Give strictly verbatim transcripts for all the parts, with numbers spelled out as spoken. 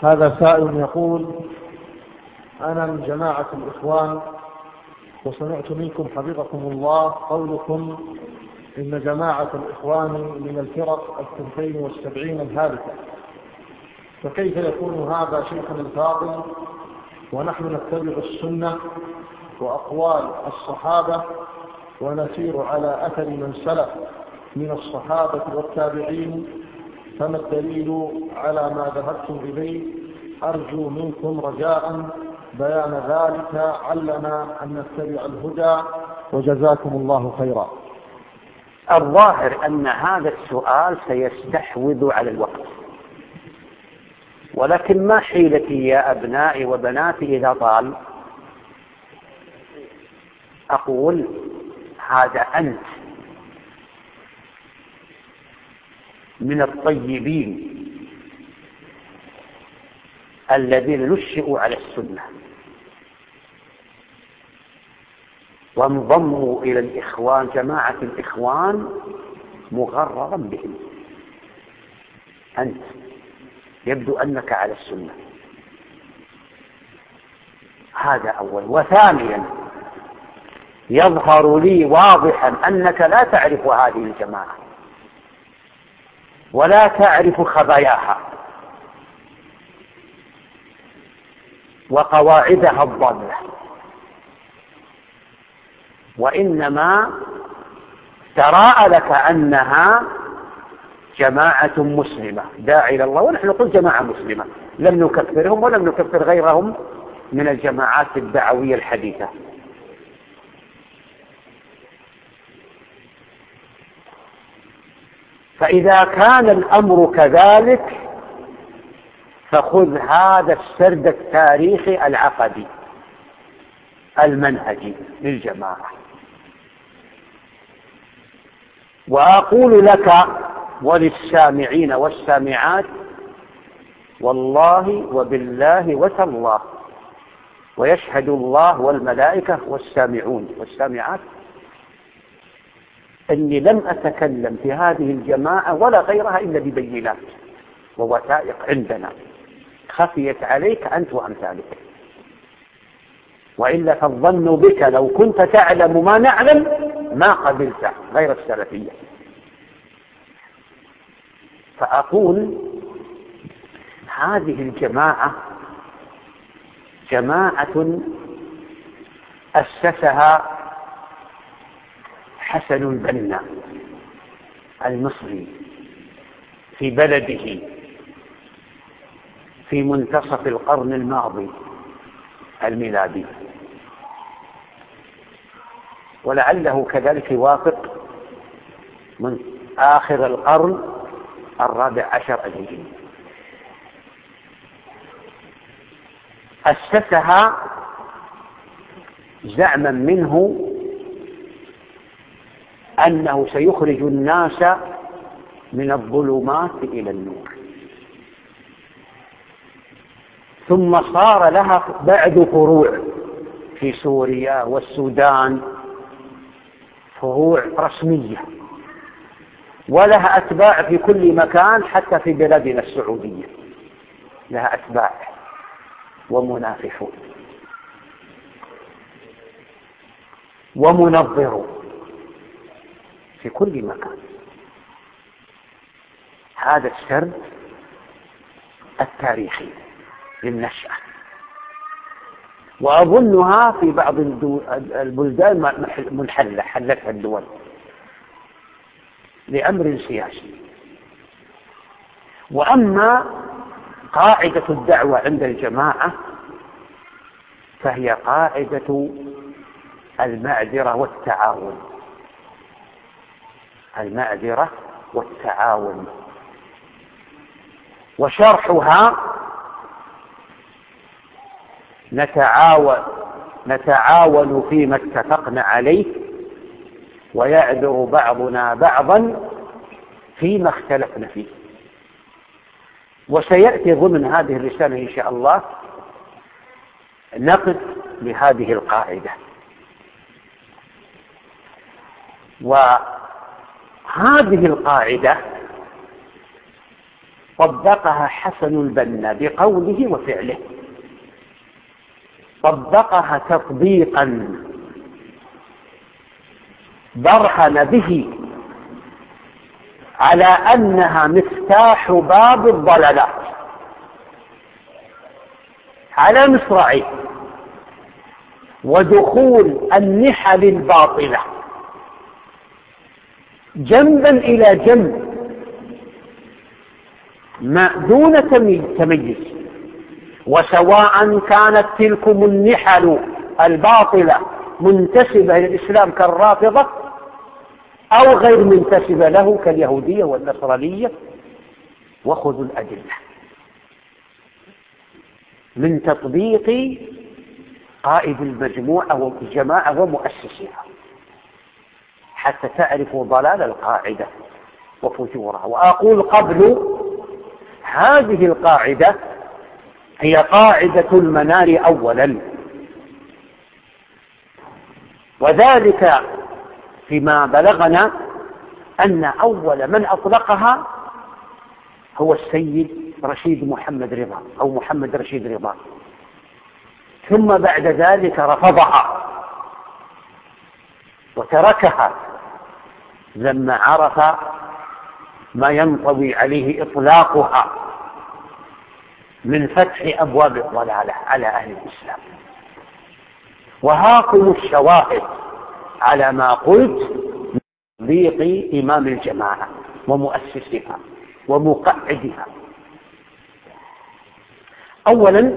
هذا سائل يقول: أنا من جماعة الإخوان، وسمعت منكم حفظكم الله قولكم إن جماعة الإخوان من الفرق الثنتين والسبعين الهالكة، فكيف يكون هذا شيخنا الفاضل ونحن نتبع السنة وأقوال الصحابة ونسير على أثر من سلف من الصحابة والتابعين؟ فما الدليل على ما ذهبتم إليه؟ أرجو منكم رجاء بيان ذلك علنا أن نتبع الهدى، وجزاكم الله خيرا. الظاهر أن هذا السؤال سيستحوذ على الوقت، ولكن ما حيلتي يا أبنائي وبناتي إذا طال؟ أقول: هذا أنت من الطيبين الذين نشئوا على السنة وانضموا إلى الإخوان، جماعة الإخوان، مغررا بهم. أنت يبدو أنك على السنة، هذا أول. وثانيا، يظهر لي واضحا أنك لا تعرف هذه الجماعة ولا تعرف خباياها وقواعدها الضالة، وإنما تراءى لك أنها جماعة مسلمة داعي إلى الله، ونحن نقول جماعة مسلمة، لم نكفرهم ولم نكفر غيرهم من الجماعات الدعوية الحديثة. فإذا كان الأمر كذلك فخذ هذا السرد التاريخي العقدي المنهجي للجماعة، وأقول لك وللسامعين والسامعات: والله وبالله وتالله ويشهد الله والملائكة والسامعون والسامعات أني لم أتكلم في هذه الجماعة ولا غيرها إلا ببينات ووثائق عندنا خفيت عليك أنت وأمثالك، وإلا فالظن بك لو كنت تعلم ما نعلم ما قبلت غير السلفية. فأقول: هذه الجماعة جماعة أسسها حسن البنا المصري في بلده في منتصف القرن الماضي الميلادي، ولعله كذلك يوافق من آخر القرن الرابع عشر الهجري. أسسها زعما منه أنه سيخرج الناس من الظلمات إلى النور، ثم صار لها بعد فروع في سوريا والسودان، فروع رسمية، ولها أتباع في كل مكان، حتى في بلادنا السعودية لها أتباع ومنافحون ومنظرون في كل مكان. هذا السرد التاريخي للنشأة، وأظنها في بعض البلدان منحلة حلتها الدول لأمر سياسي. وأما قاعدة الدعوة عند الجماعة فهي قاعدة المعذرة والتعاون، المعذرة والتعاون، وشرحها: نتعاون نتعاون فيما اتفقنا عليه، ويعذر بعضنا بعضا فيما اختلفنا فيه. وسيأتي ضمن هذه الرسالة إن شاء الله نقد لهذه القاعدة. وهذه القاعدة طبقها حسن البنا بقوله وفعله، طبقها تطبيقا برهن به على أنها مفتاح باب الضلالات على مصراعيه ودخول النحل الباطلة جنبا إلى جنب ما دون تمييز، وسواء كانت تلكم النحل الباطلة منتسبة للإسلام كالرافضة أو غير منتسبة له كاليهودية والنصرانية. وخذوا الأدلة من تطبيق قائد المجموعة والجماعة ومؤسسها حتى تعرفوا ضلال القاعدة وفجورها. وأقول قبل هذه القاعدة هي قاعدة المنار أولا، وذلك فيما بلغنا أن أول من أطلقها هو السيد رشيد محمد رضا أو محمد رشيد رضا، ثم بعد ذلك رفضها وتركها لما عرف ما ينطوي عليه إطلاقها من فتح أبواب الضلالة على أهل الإسلام. وهاكم الشواهد على ما قلت من تطبيق إمام الجماعة ومؤسسها ومقعدها. أولا،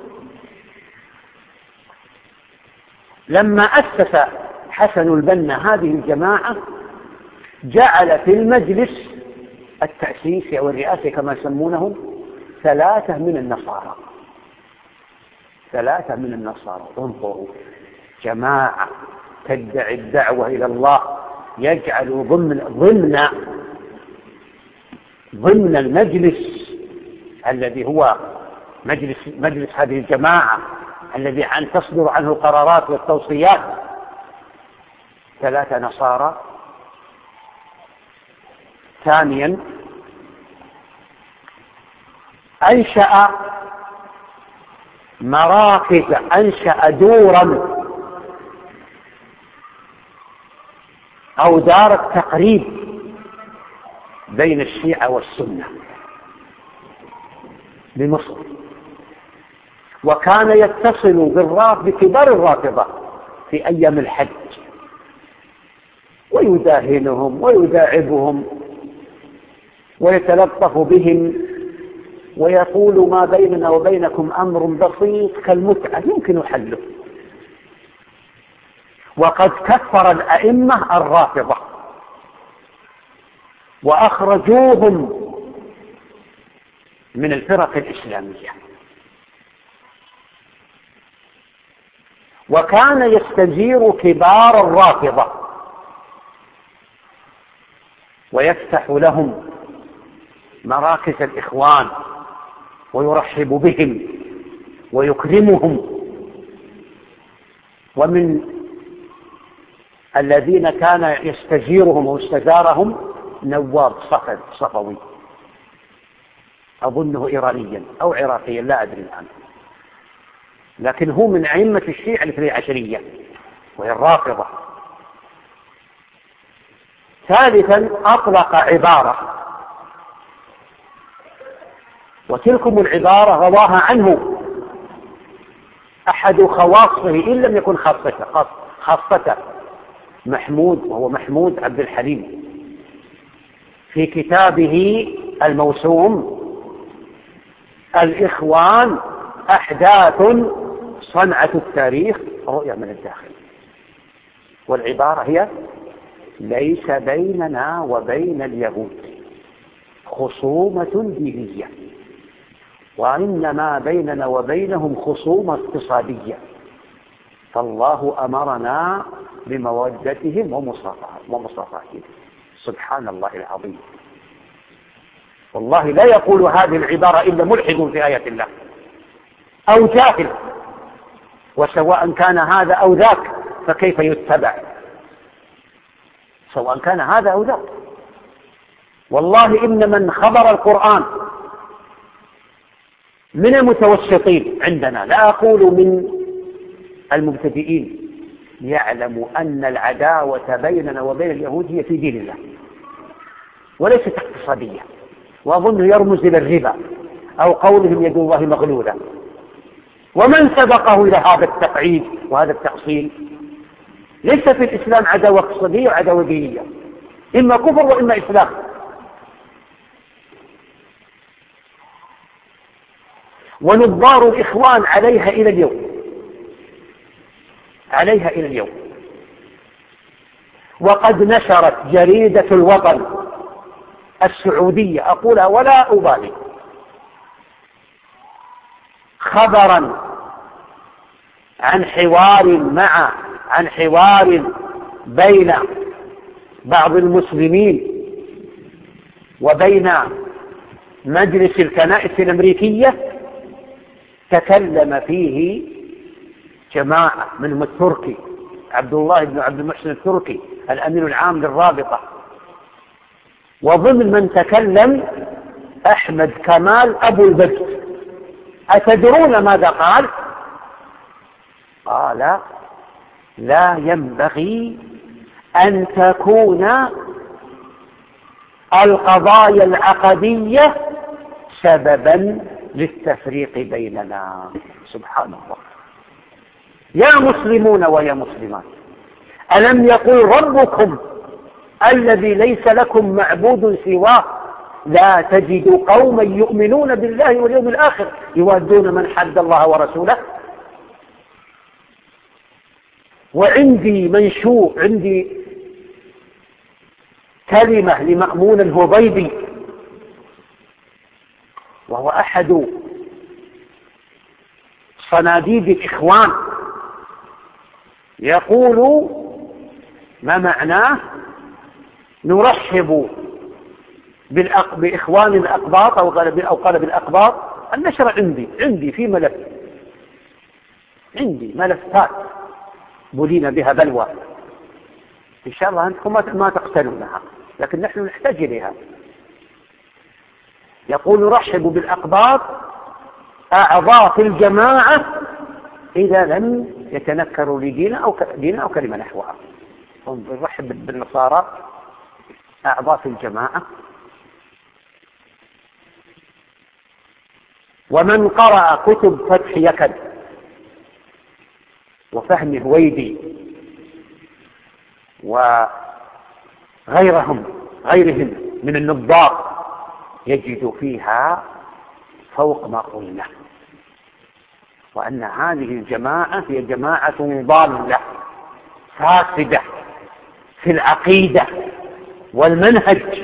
لما أسس حسن البنا هذه الجماعة جعل في المجلس التأسيسي أو الرئاسي كما يسمونهم ثلاثة من النصارى ثلاثة من النصارى انظروا، جماعة تدعي الدعوة إلى الله يجعل ضمن ضمن ضمن المجلس الذي هو مجلس مجلس هذه الجماعة الذي عن تصدر عنه القرارات والتوصيات ثلاثة نصارى. ثانيا، أنشأ مراكز أنشأ دورا أو دار التقريب بين الشيعة والسنة بمصر، وكان يتصل بالرافض بكبار الرافضة في أيام الحج ويداهنهم ويداعبهم ويتلطف بهم ويقول ما بيننا وبينكم أمر بسيط كالمتعة يمكن حله. وقد كفر الأئمة الرافضة وأخرجوهم من الفرق الإسلامية، وكان يستجير كبار الرافضة ويفتح لهم مراكز الإخوان ويرحب بهم ويكرمهم. ومن الذين كان يستجيرهم واستجارهم نواب صفد صفوي أظنه إيرانيا أو عراقيا لا أدري الآن، لكن هو من أئمة الشيعة الاثني عشرية وهي الرافضة. ثالثا، أطلق عبارة وتلكم العبارة رواها عنه أحد خواصه إن لم يكن خاصته خاصته محمود، وهو محمود عبد الحليم في كتابه الموسوم الإخوان أحداث صنعة التاريخ رؤية من الداخل. والعبارة هي: ليس بيننا وبين اليهود خصومة دينية، وإنما بيننا وبينهم خصومة اقتصادية، فالله أمرنا بمودتهم ومصافحتهم. سبحان الله العظيم، والله لا يقول هذه العبارة إلا ملحد في آية الله أو جاهل، وسواء كان هذا أو ذاك فكيف يتبع؟ سواء كان هذا أو ذاك. والله إن من خبر القرآن من المتوسطين عندنا، لا أقول من المبتدئين، يعلم أن العداوة بيننا وبين اليهود هي في دين الله وليست اقتصادية، وأظنه يرمز إلى الربا أو قولهم يد الله مغلولة. ومن سبقه إلى هذا التقعيد وهذا التأصيل؟ ليس في الإسلام عداوة اقتصادية وعداوة دينية، إما كفر وإما إسلام. ونظار الإخوان عليها إلى اليوم، عليها إلى اليوم. وقد نشرت جريدة الوطن السعودية، أقولها ولا أبالي، خبرا عن حوار مع عن حوار بين بعض المسلمين وبين مجلس الكنائس الأمريكية، تكلم فيه جماعة منهم التركي عبد الله بن عبد المحسن التركي الأمين العام للرابطة، وضمن من تكلم أحمد كمال أبو البدر. أتدرون ماذا قال؟ قال: لا ينبغي أن تكون القضايا العقدية سببا للتفريق بيننا. سبحان الله. يا مسلمون ويا مسلمات، ألم يقل ربكم الذي ليس لكم معبود سواه لا تجد قوما يؤمنون بالله واليوم الآخر يوادون من حد الله ورسوله؟ وعندي منشور، عندي كلمة لمأمون الهضيبي وهو أحد صناديد الإخوان، يقول ما معناه: نرحب بإخوان الأقباط، أو قال بالأقباط. النشر عندي عندي في ملف، عندي ملفات بلينا بها بلوى، إن شاء الله أنتم ما تقتلونها، لكن نحن نحتاج إليها. يقول: نرحب بالأقباط أعضاء في الجماعة إذا لم يتنكروا لدينا أو دينا أو كلمة نحوها. نرحب بالنصارى أعضاء في الجماعة. ومن قرأ كتب فتح يكد وفهم هويدي وغيرهم غيرهم من النظار يجد فيها فوق ما قلنا، وأن هذه الجماعة هي جماعة ضالة فاسدة في العقيدة والمنهج،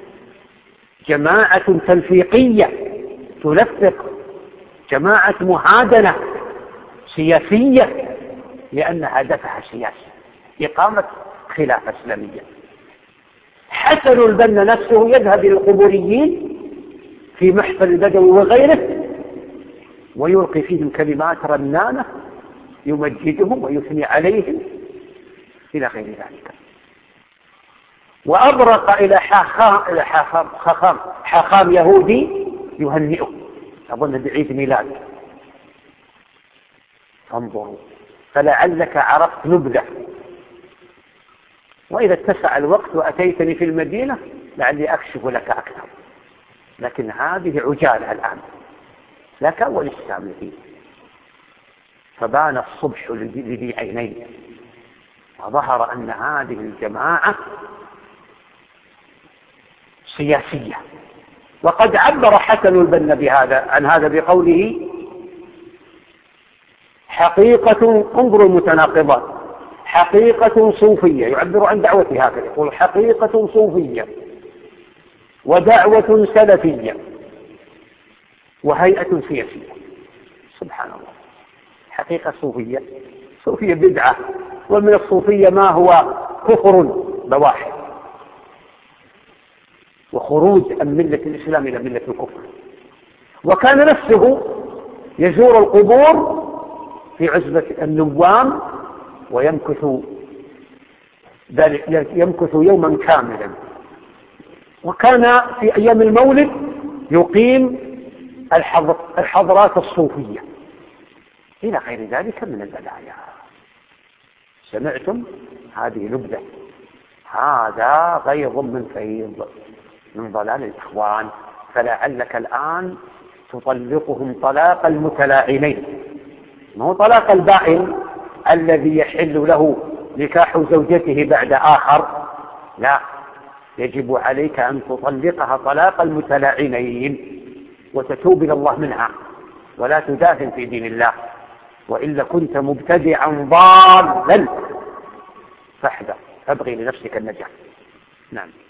جماعة تلفيقية تلفق، جماعة مهادنة سياسية لأن هدفها سياسي، إقامة خلافة إسلامية. حسن البنا نفسه يذهب إلى القبوريين في محفل البدوي وغيره ويلقي فيهم كلمات رنانة يمجدهم ويثني عليهم إلى غير ذلك. وأبرق إلى حاخام إلى حاخام حاخام, حاخام يهودي يهنئه، أظن بعيد ميلاد. فانظروا، فلعلك عرفت نبذة، وإذا اتسع الوقت وأتيتني في المدينة لعلي أكشف لك أكثر، لكن هذه عجالة الآن لك وللسامعين. فبان الصبح لذي عينين، وظهر أن هذه الجماعة سياسية. وقد عبر حسن البنا بهذا عن هذا بقوله: حقيقة، انظروا المتناقضات، حقيقة صوفية، يعبر عن دعوته هكذا، يقول: حقيقة صوفية ودعوة سلفية وهيئة سياسية. سبحان الله. حقيقة صوفية، صوفية بدعة، ومن الصوفية ما هو كفر بواحد وخروج عن ملة الإسلام إلى ملة الكفر. وكان نفسه يزور القبور في عزبة النوام ويمكث يمكث يوما كاملا. وكان في أيام المولد يقيم الحضرات الصوفية إلى غير ذلك من البلايا. سمعتم هذه نبذة، هذا غيظ من فيض من ضلال الإخوان، فلعلك الآن تطلقهم طلاق المتلاعنين، ما هو طلاق البائن الذي يحل له نكاح زوجته بعد آخر، لا، يجب عليك أن تطلقها طلاق المتلاعنين وتتوب إلى الله منها ولا تداهن في دين الله، وإلا كنت مبتدعا ضالا فاحذر، فابغي لنفسك النجاة. نعم.